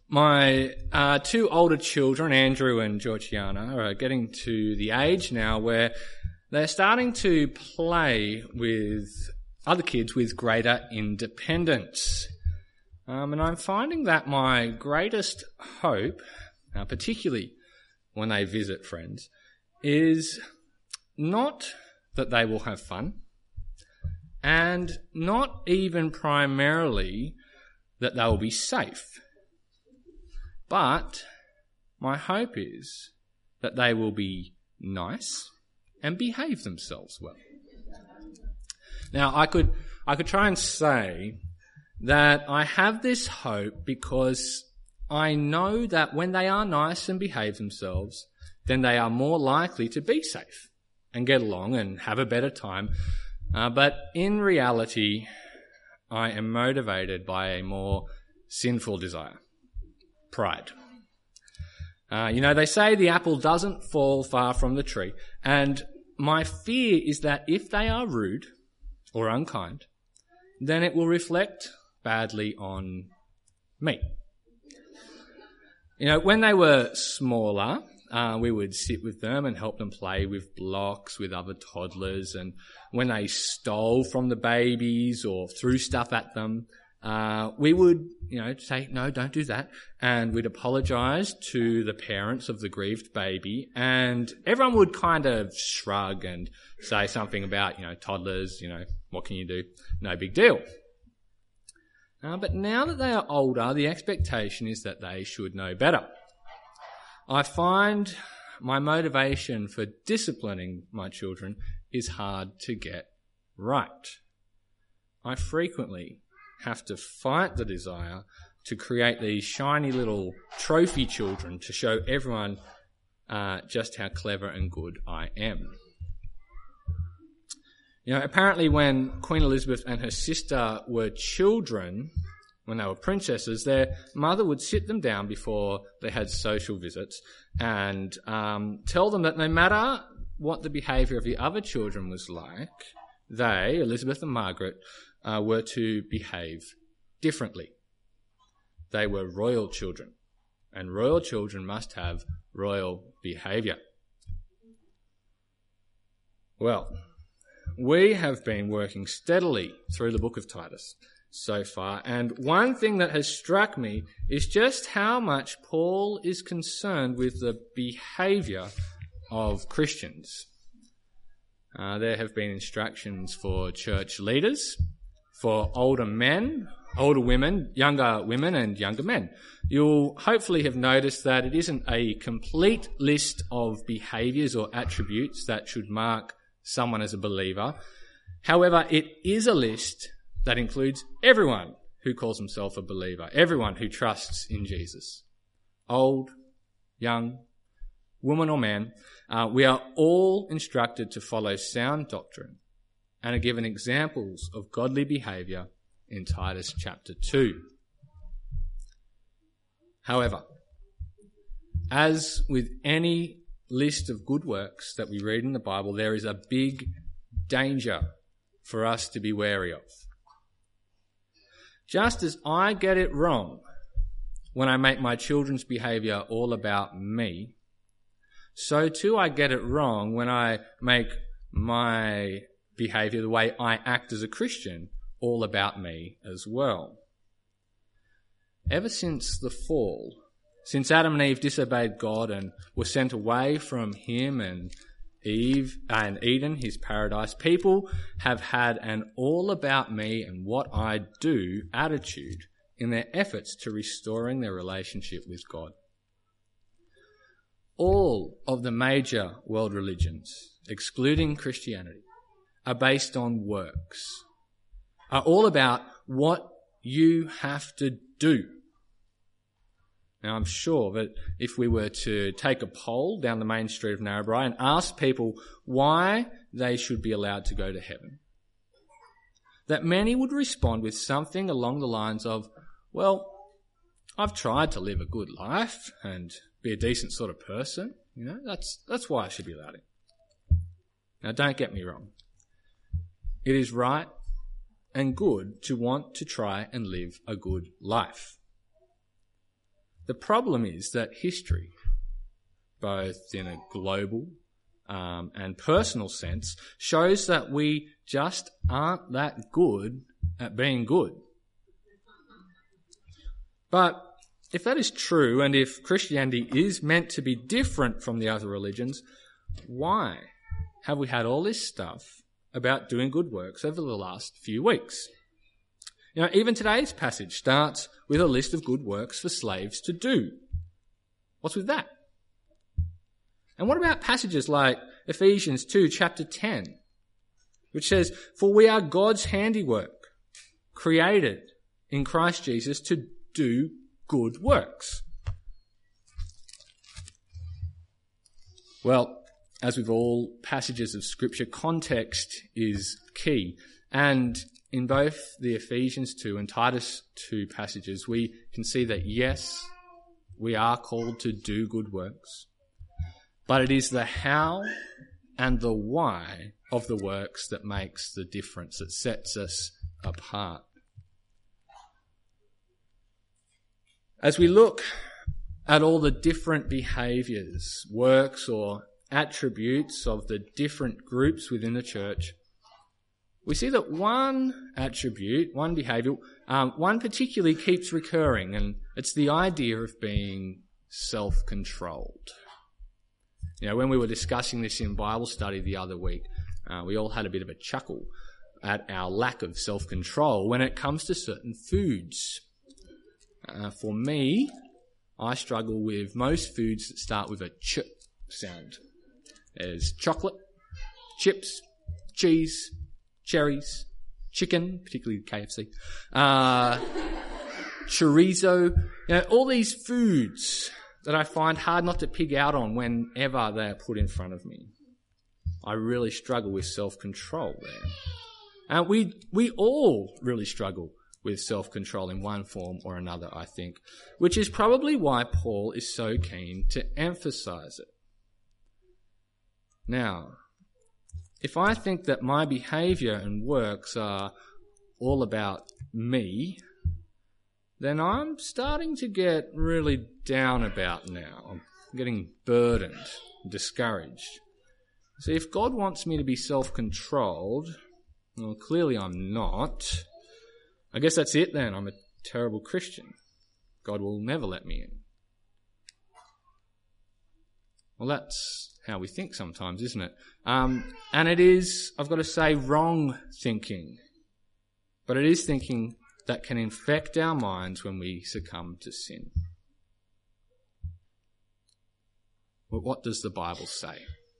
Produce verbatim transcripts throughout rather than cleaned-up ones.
My uh, two older children, Andrew and Georgiana, are getting to the age now where they're starting to play with other kids with greater independence. Um, and I'm finding that my greatest hope, uh, particularly when they visit friends, is not that they will have fun, and not even primarily that they will be safe. But my hope is that they will be nice and behave themselves well. Now, I could I could try and say that I have this hope because I know that when they are nice and behave themselves, then they are more likely to be safe and get along and have a better time. Uh, but in reality, I am motivated by a more sinful desire. Pride. Uh, you know, they say the apple doesn't fall far from the tree, and my fear is that if they are rude or unkind, then it will reflect badly on me. You know, when they were smaller, uh, we would sit with them and help them play with blocks with other toddlers, and when they stole from the babies or threw stuff at them, Uh, we would, you know, say, no, don't do that. And we'd apologise to the parents of the grieved baby. And everyone would kind of shrug and say something about, you know, toddlers, you know, what can you do? No big deal. Uh, but now that they are older, the expectation is that they should know better. I find my motivation for disciplining my children is hard to get right. I frequently have to fight the desire to create these shiny little trophy children to show everyone uh, just how clever and good I am. You know, apparently when Queen Elizabeth and her sister were children, when they were princesses, their mother would sit them down before they had social visits and um, tell them that no matter what the behaviour of the other children was like, they, Elizabeth and Margaret, Uh, were to behave differently. They were royal children, and royal children must have royal behaviour. Well, we have been working steadily through the book of Titus so far, and one thing that has struck me is just how much Paul is concerned with the behaviour of Christians. Uh, there have been instructions for church leaders, for older men, older women, younger women and younger men. You'll hopefully have noticed that it isn't a complete list of behaviours or attributes that should mark someone as a believer. However, it is a list that includes everyone who calls himself a believer, everyone who trusts in Jesus. Old, young, woman or man, uh, we are all instructed to follow sound doctrine and are given examples of godly behaviour in Titus chapter two. However, as with any list of good works that we read in the Bible, there is a big danger for us to be wary of. Just as I get it wrong when I make my children's behaviour all about me, so too I get it wrong when I make my behaviour, the way I act as a Christian, all about me as well. Ever since the fall, since Adam and Eve disobeyed God and were sent away from him and Eve and Eden, his paradise, people have had an all about me and what I do attitude in their efforts to restoring their relationship with God. All of the major world religions, excluding Christianity, are based on works, are all about what you have to do. Now, I'm sure that if we were to take a poll down the main street of Narrabri and ask people why they should be allowed to go to heaven, that many would respond with something along the lines of, well, I've tried to live a good life and be a decent sort of person. You know, that's that's why I should be allowed in. Now, don't get me wrong. It is right and good to want to try and live a good life. The problem is that history, both in a global um, and personal sense, shows that we just aren't that good at being good. But if that is true, and if Christianity is meant to be different from the other religions, why have we had all this stuff about doing good works over the last few weeks? You know, even today's passage starts with a list of good works for slaves to do. What's with that? And what about passages like Ephesians two, chapter ten, which says, "For we are God's handiwork, created in Christ Jesus to do good works." Well, as with all passages of Scripture, context is key. And in both the Ephesians two and Titus two passages, we can see that, yes, we are called to do good works, but it is the how and the why of the works that makes the difference, that sets us apart. As we look at all the different behaviours, works or attributes of the different groups within the church, we see that one attribute, one behaviour, um, one particularly keeps recurring, and it's the idea of being self-controlled. You know, when we were discussing this in Bible study the other week, uh, we all had a bit of a chuckle at our lack of self-control when it comes to certain foods. Uh, for me, I struggle with most foods that start with a ch sound. There's chocolate, chips, cheese, cherries, chicken, particularly K F C, uh, chorizo, you know, all these foods that I find hard not to pig out on whenever they are put in front of me. I really struggle with self-control there. And we, we all really struggle with self-control in one form or another, I think, which is probably why Paul is so keen to emphasize it. Now, if I think that my behaviour and works are all about me, then I'm starting to get really down about now. I'm getting burdened, discouraged. See, if God wants me to be self-controlled, well, clearly I'm not. I guess that's it then. I'm a terrible Christian. God will never let me in. Well, that's how we think sometimes, isn't it? Um, and it is, I've got to say, wrong thinking. But it is thinking that can infect our minds when we succumb to sin. But what does the Bible say?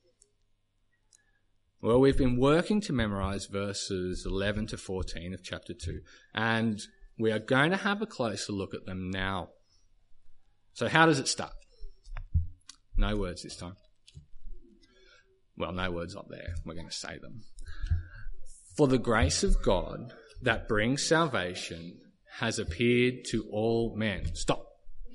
Well, we've been working to memorise verses eleven to fourteen of chapter two, and we are going to have a closer look at them now. So how does it start? No words this time. Well, no words up there. We're going to say them. For the grace of God that brings salvation has appeared to all men. Stop.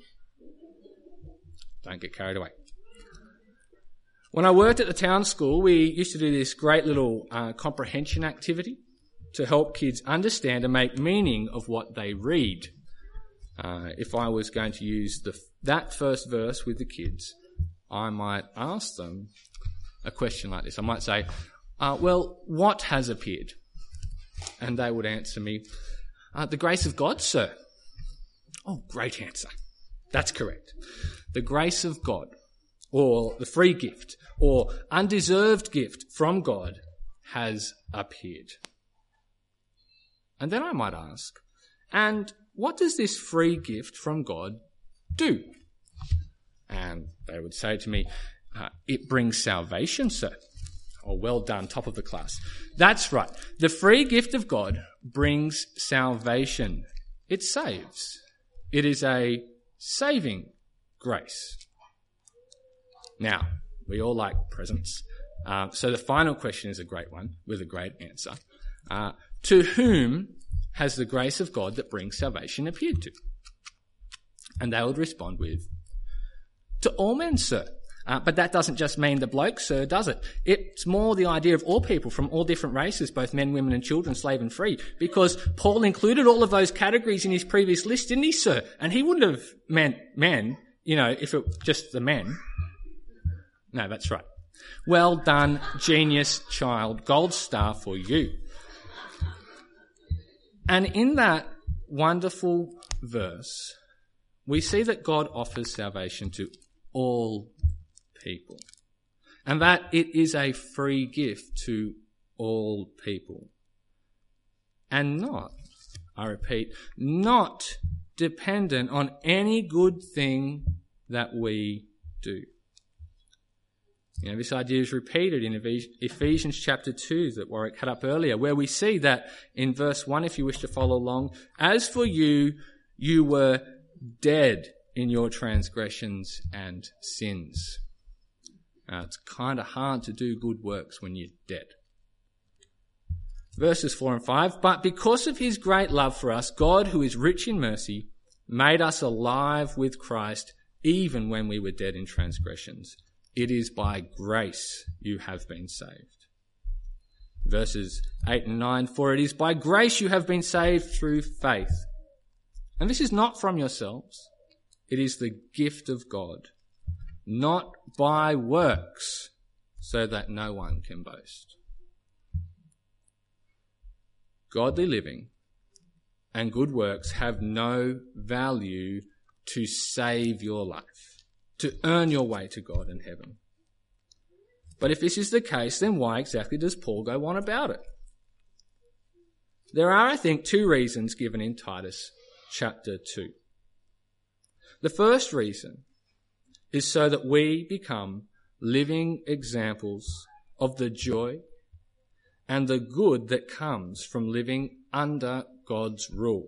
Don't get carried away. When I worked at the town school, we used to do this great little uh, comprehension activity to help kids understand and make meaning of what they read. Uh, if I was going to use the, that first verse with the kids, I might ask them a question like this. I might say, uh, well, what has appeared? And they would answer me, uh, the grace of God, sir. Oh, great answer. That's correct. The grace of God, or the free gift, or undeserved gift from God has appeared. And then I might ask, and what does this free gift from God do? And they would say to me, uh, it brings salvation, sir. Oh, well done, top of the class. That's right. The free gift of God brings salvation. It saves. It is a saving grace. Now, we all like presents. Uh, so the final question is a great one with a great answer. Uh, to whom has the grace of God that brings salvation appeared to? And they would respond with, to all men, sir. Uh, but that doesn't just mean the bloke, sir, does it? It's more the idea of all people from all different races, both men, women and children, slave and free, because Paul included all of those categories in his previous list, didn't he, sir? And he wouldn't have meant men, you know, if it just the men. No, that's right. Well done, genius child. Gold star for you. And in that wonderful verse, we see that God offers salvation to all people, and that it is a free gift to all people, and not, I repeat, not dependent on any good thing that we do. You know, this idea is repeated in Ephesians chapter two that Warwick had up earlier, where we see that in verse one, if you wish to follow along, as for you, you were dead in your transgressions and sins. Now, it's kind of hard to do good works when you're dead. Verses four and five, but because of his great love for us, God, who is rich in mercy, made us alive with Christ even when we were dead in transgressions. It is by grace you have been saved. Verses eight and nine, for it is by grace you have been saved through faith. And this is not from yourselves. It is the gift of God, not by works, so that no one can boast. Godly living and good works have no value to save your life, to earn your way to God and heaven. But if this is the case, then why exactly does Paul go on about it? There are, I think, two reasons given in Titus chapter two. The first reason is so that we become living examples of the joy and the good that comes from living under God's rule.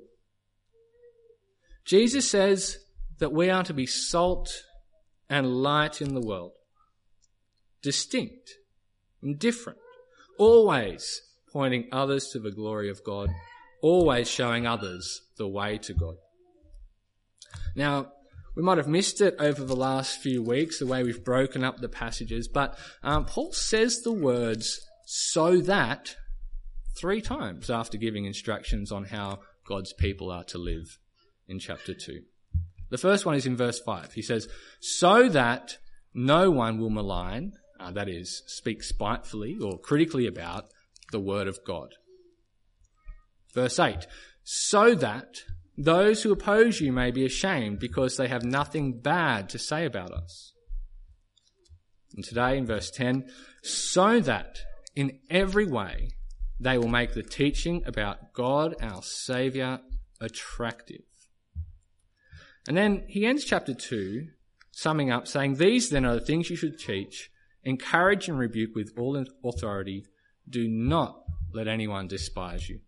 Jesus says that we are to be salt and light in the world, distinct and different, always pointing others to the glory of God, always showing others the way to God. Now, we might have missed it over the last few weeks, the way we've broken up the passages, but um, Paul says the words, so that, three times after giving instructions on how God's people are to live in chapter two. The first one is in verse five. He says, so that no one will malign, uh, that is, speak spitefully or critically about the word of God. Verse eight, so that those who oppose you may be ashamed because they have nothing bad to say about us. And today in verse ten, so that in every way they will make the teaching about God our Saviour attractive. And then he ends chapter two, summing up, saying, these then are the things you should teach, encourage and rebuke with all authority. Do not let anyone despise you.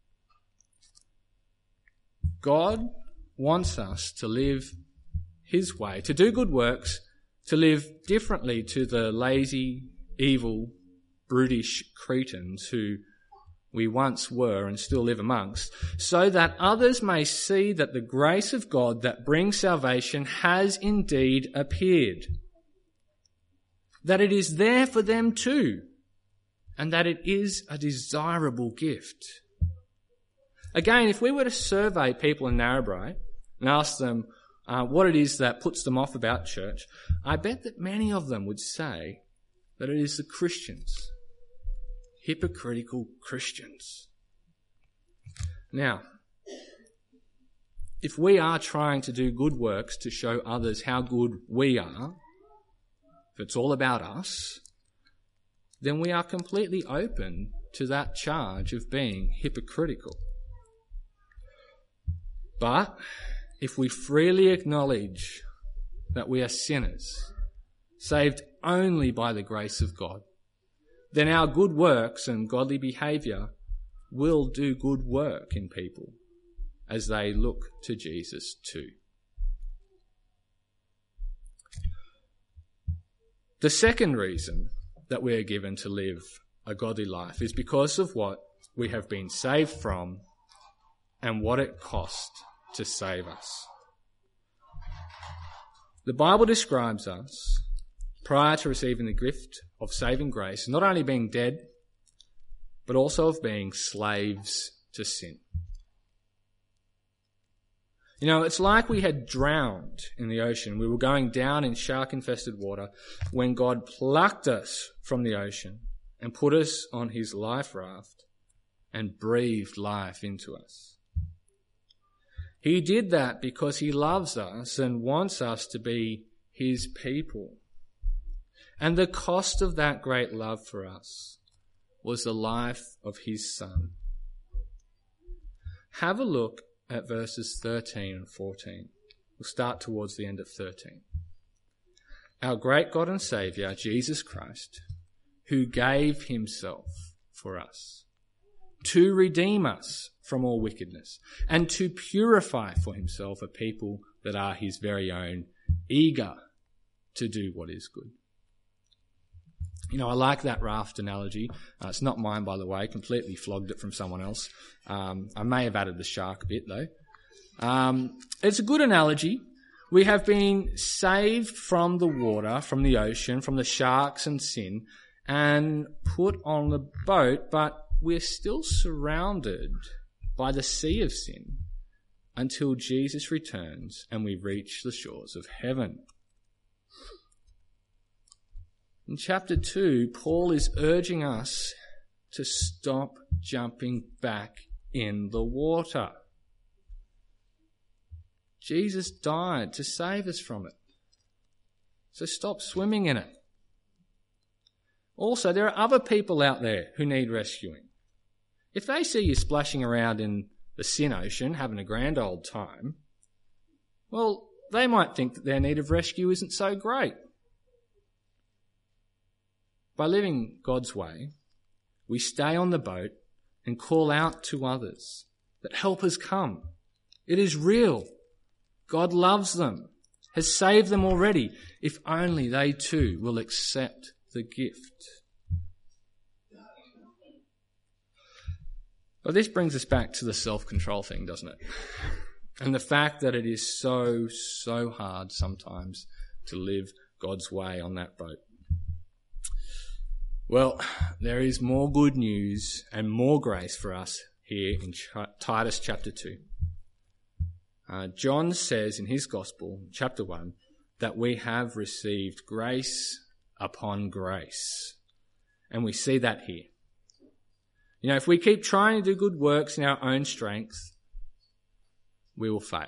God wants us to live his way, to do good works, to live differently to the lazy, evil, brutish Cretans who we once were and still live amongst, so that others may see that the grace of God that brings salvation has indeed appeared, that it is there for them too, and that it is a desirable gift. Again, if we were to survey people in Narrabri and ask them uh, what it is that puts them off about church, I bet that many of them would say that it is the Christians, hypocritical Christians. Now, if we are trying to do good works to show others how good we are, if it's all about us, then we are completely open to that charge of being hypocritical. But if we freely acknowledge that we are sinners, saved only by the grace of God, then our good works and godly behaviour will do good work in people as they look to Jesus too. The second reason that we are given to live a godly life is because of what we have been saved from and what it cost to save us. The Bible describes us prior to receiving the gift of saving grace, not only being dead, but also of being slaves to sin. You know, it's like we had drowned in the ocean. We were going down in shark-infested water when God plucked us from the ocean and put us on his life raft and breathed life into us. He did that because he loves us and wants us to be his people. And the cost of that great love for us was the life of his Son. Have a look at verses thirteen and fourteen. We'll start towards the end of thirteen. Our great God and Saviour, Jesus Christ, who gave himself for us, to redeem us from all wickedness, and to purify for himself a people that are his very own, eager to do what is good. You know, I like that raft analogy. Uh, it's not mine, by the way. Completely flogged it from someone else. Um, I may have added the shark bit, though. Um, it's a good analogy. We have been saved from the water, from the ocean, from the sharks and sin, and put on the boat, but we're still surrounded by the sea of sin until Jesus returns and we reach the shores of heaven. In chapter two, Paul is urging us to stop jumping back in the water. Jesus died to save us from it. So stop swimming in it. Also, there are other people out there who need rescuing. If they see you splashing around in the sin ocean, having a grand old time, well, they might think that their need of rescue isn't so great. By living God's way, we stay on the boat and call out to others that help has come. It is real. God loves them, has saved them already, if only they too will accept the gift. But this brings us back to the self-control thing, doesn't it? And the fact that it is so, so hard sometimes to live God's way on that boat. Well, there is more good news and more grace for us here in Titus chapter two. Uh, John says in his Gospel, chapter one, that we have received grace upon grace. And we see that here. You know, if we keep trying to do good works in our own strength, we will fail.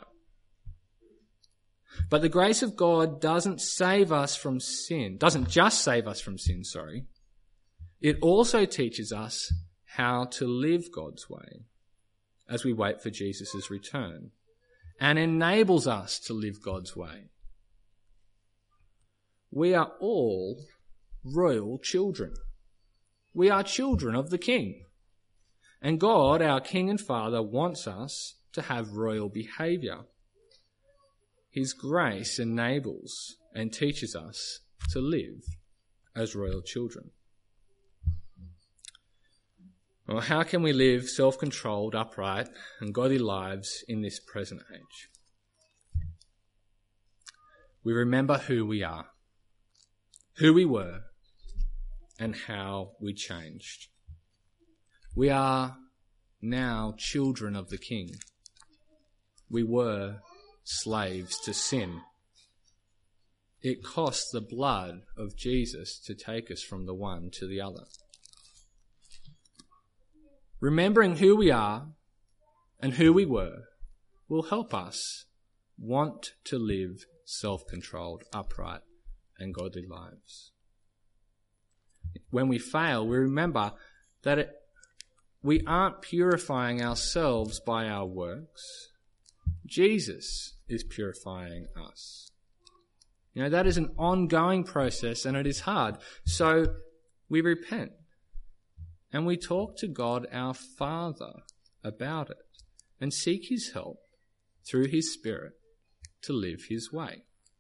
But the grace of God doesn't save us from sin, doesn't just save us from sin, sorry. It also teaches us how to live God's way as we wait for Jesus' return, and enables us to live God's way. We are all royal children. We are children of the King. And God, our King and Father, wants us to have royal behaviour. His grace enables and teaches us to live as royal children. Well, how can we live self-controlled, upright, and godly lives in this present age? We remember who we are, who we were, and how we changed. We are now children of the King. We were slaves to sin. It cost the blood of Jesus to take us from the one to the other. Remembering who we are and who we were will help us want to live self-controlled, upright, and godly lives. When we fail, we remember that it, we aren't purifying ourselves by our works. Jesus is purifying us. You know, that is an ongoing process and it is hard. So we repent. And we talk to God, our Father, about it and seek his help through his Spirit to live his way.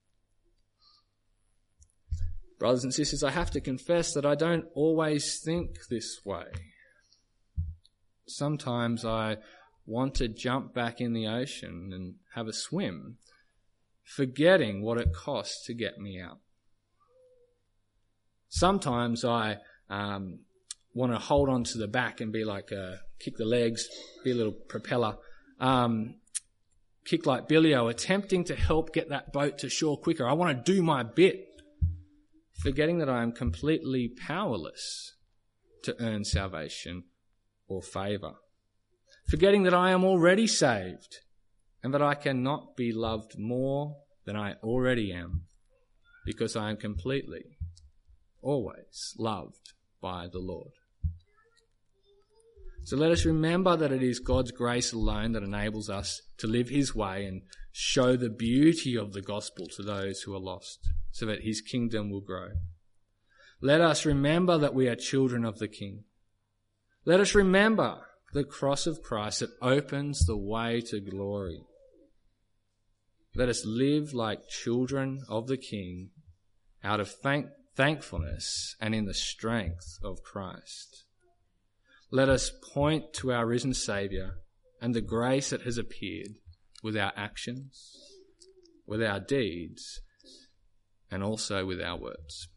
Brothers and sisters, I have to confess that I don't always think this way. Sometimes I want to jump back in the ocean and have a swim, forgetting what it costs to get me out. Sometimes I um, want to hold on to the back and be like, uh, kick the legs, be a little propeller, um, kick like Billy-O, attempting to help get that boat to shore quicker. I want to do my bit, forgetting that I am completely powerless to earn salvation or favour. Forgetting that I am already saved and that I cannot be loved more than I already am, because I am completely, always loved by the Lord. So let us remember that it is God's grace alone that enables us to live his way and show the beauty of the gospel to those who are lost, so that his kingdom will grow. Let us remember that we are children of the King. Let us remember the cross of Christ that opens the way to glory. Let us live like children of the King out of thank- thankfulness and in the strength of Christ. Let us point to our risen Saviour and the grace that has appeared with our actions, with our deeds, and also with our words.